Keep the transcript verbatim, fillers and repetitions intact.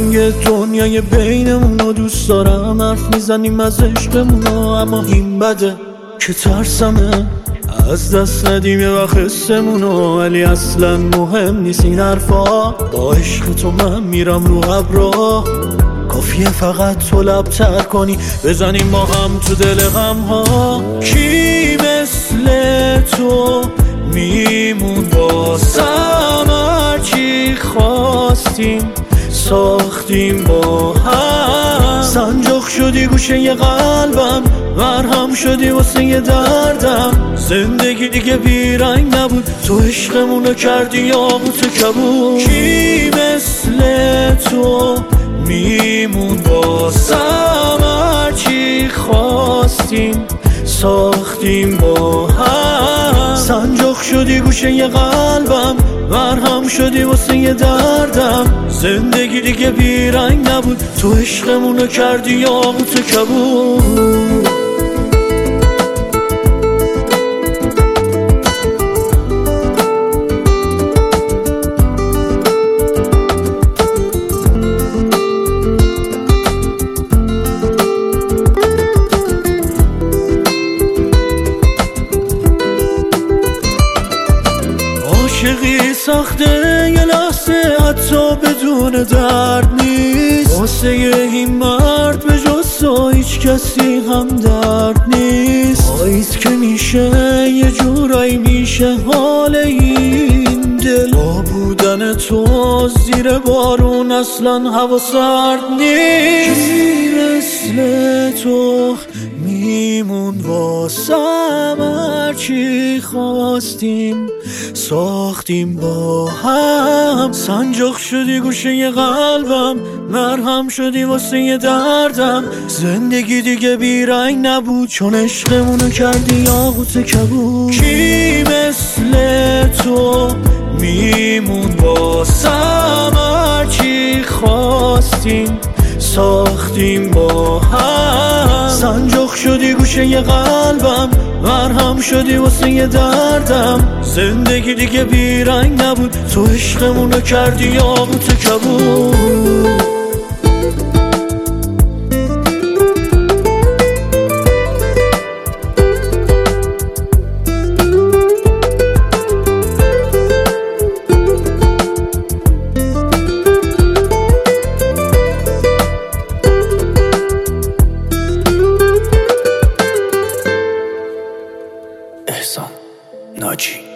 قشنگ دنیای بینمونو دوست دارم، حرف میزنیم از عشقمونو، اما این بده که ترسمه از دست ندیم یه وقت حسمونو. ولی اصلا مهم نیست این حرفا، با عشق تو من میرم رو ابرا. کافیه فقط تو لب‌تر کنی، بزنیم ما هم تو دل غم ها. کی مثل تو میمون واسم، هرچی خواستیم ساختیم با هم. سنجاق شدی گوشه یه قلبم، مرهم شدی واسه یه دردم. زندگی دیگه بیرنگ نبود، تو عشقمونو کردی یاقوت کبود. کی مثل تو میمون واسم، هرچی خواستیم ساختیم با هم. سنجاق شدی گوشه یه قلبم، مرهم شدی واسه یه دردم. زندگی دیگه بیرنگ نبود، تو عشقمونو کردی یاقوت کبود. عاشقی سخته یه لحظه حتی بدون درد نیست، واسه این مرد به جز تو هیچ کسی هم درد نیست. پاییز که میشه یه جورایی میشه حال این دل، با بودن تو زیر بارون اصلا هوا سرد نیست. کی مثل تو میمون واسم، هرچی خواستیم ساختیم با هم. سنجاق شدی گوشه یه قلبم، مرهم شدی واسه یه دردم. زندگی دیگه بیرنگ نبود، چون عشقمونو کردی یاقوت کبود. کی مثل تو میمون واسم، هرچی خواستیم ساختیم با هم. سنجاق شدی گوشه یه قلبم، مرهم شدی واسه یه دردم. زندگی دیگه بیرنگ نبود، تو عشقمونو کردی یاقوت کبود. احسان ناجی.